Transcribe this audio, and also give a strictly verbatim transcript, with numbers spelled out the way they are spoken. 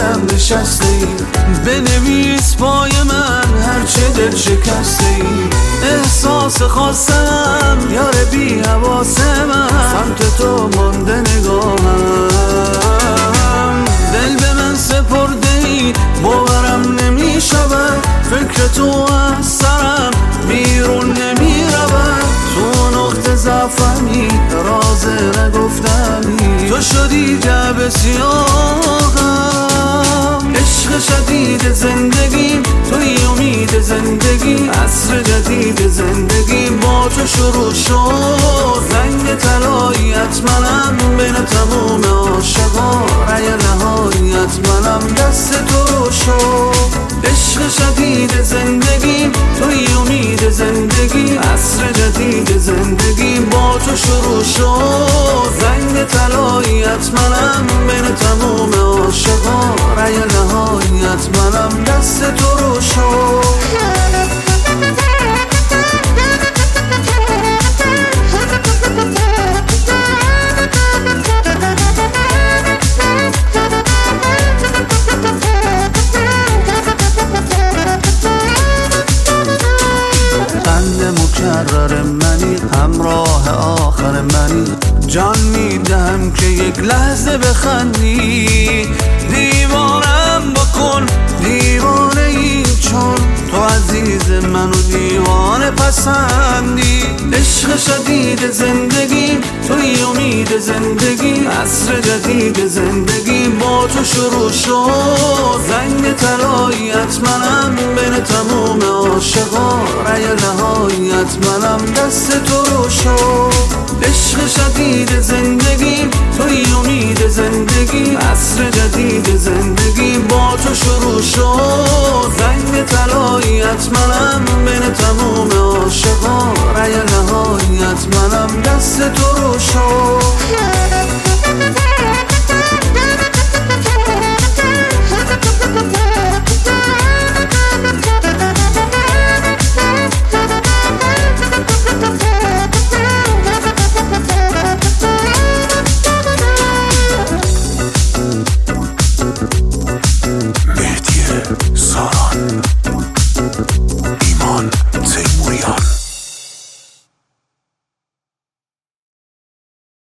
دلم نشسته ای، بنویس پای من هرچه دل شکسته ای. احساس خواستم یار بی حواس من، سمت تو مانده نگاهم. دل به من سپرده ای باورم نمی شود، فکر تو از سرم بیرون نمی رود. تو نقطه ضعفمی راز نگفتنی، تو شدی جعبه سیاهم. عشق شدید زندگیم توی امید زندگی، عصر جدید زندگی با تو شروع شد. رنگ طلاییت منم بین تموم عاشقا، رأی نهاییت منم دست تو رو شد. عشق شدید زندگی توی امید زندگی، عصر جدید زندگی با تو شروع شد. رنگ طلاییت منم بین تموم عاشقا، رأی نهاییت منم دست تو رو شد. مکرر منی، همراه آخر منی، جان میدهم که یک لحظه بخندی. دیوانم بکن دیوانه ای، چون تو عزیز من و دیوانه پسندی. عشق شدید زندگی توی امید زندگی، عصر جدید زندگی با تو شروع شد. رنگ طلاییت منم بین تموم عاشقا، رأی نهاییت منم دست تو رو شد. عشق شدید زندگی توی امید زندگی، عصر جدید زندگی با تو شروع شد. رنگ طلاییت منم بین تموم عاشقا، رأی نهاییت منم دست تو رو شد.